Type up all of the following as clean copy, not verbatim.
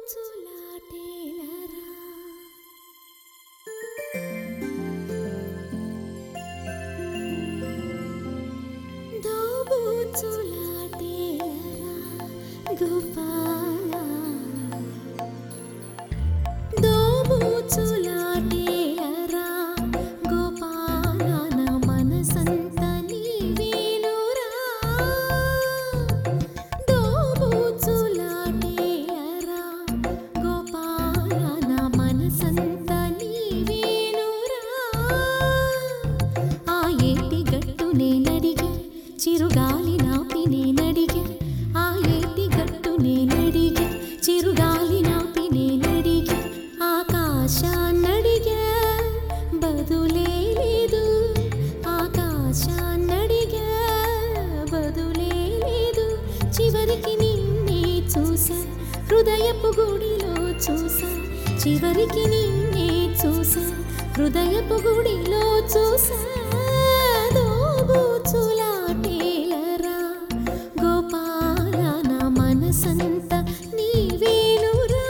దోబూచులాటేలరా గోపాల దోబూచులాటేలరా గోపాల నా మనసంత నీవేనురా దోబూచులాటేలరా గోపాల నా మనసంత నీవేనురా ఆ ఏటి గట్టు నేనడిగే చిరుగాలి నాపి నేనడిగే ఆ ఏటి గట్టు నేనడిగే చిరుగాలి నాపి నేనడిగే ఆకాశాన్నడిగే బదులే లేదు ఆకాశాన్నడిగే బదులే లేదు చివరికి నిన్నే చూసా హృదయపు గుడిలో చూసా చివరికి నిన్నే చూసా హృదయపు గుడిలో చూసా దోబూచులాటేలరా గోపాల నా మనసంత నీవేనురా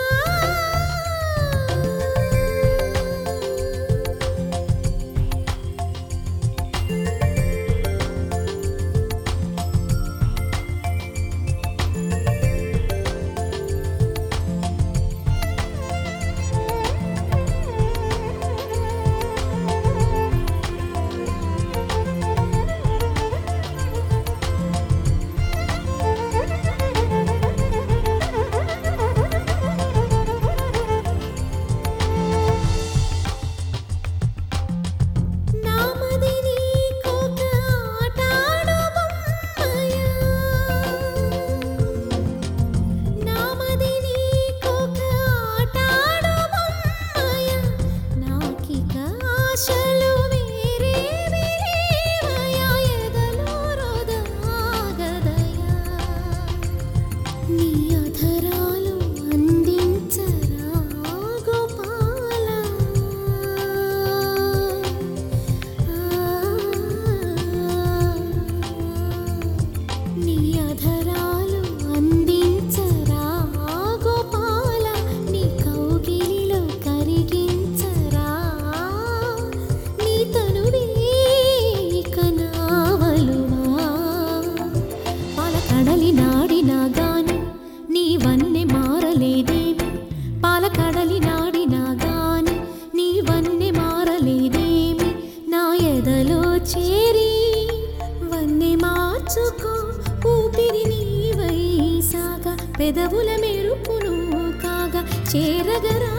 చేరి వన్నె మార్చుకో ఊపిరి నీవై సాగా పెదవుల మెరుపును కాగా చేరగరా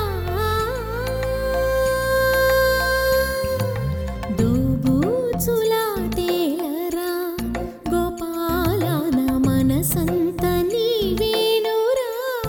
దోబూచులాటేలరా గోపాల నా మనసంత నీవేనురా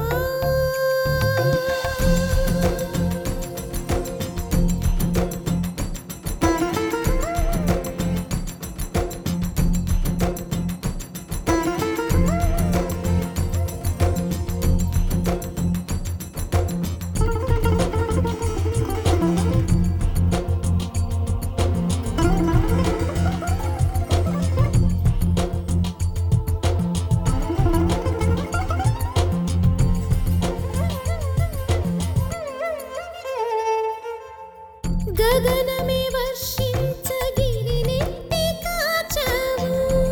గగనమే వర్షించగిరినెత్తి కాచావు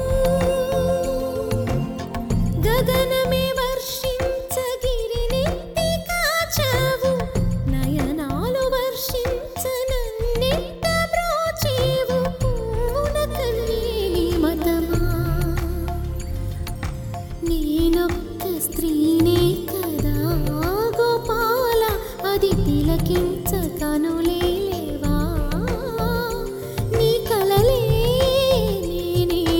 గగనమే వర్షించగిరినెత్తి కాచావు నయనాలు వర్షించనన్నెత్త బ్రోచేవు పూన కన్నీలి మతమా నేనొక్క స్త్రీనే కదా గోపాల అది తిలకించ కనులే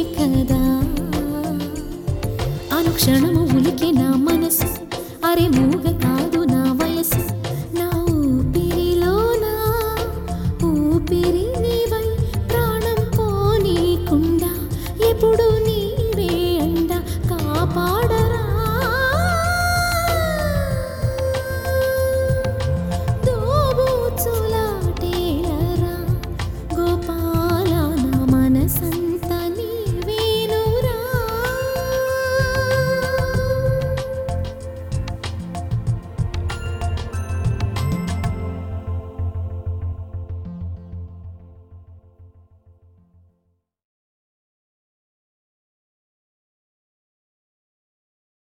క్షణము ఉలికే నా మనసు అరే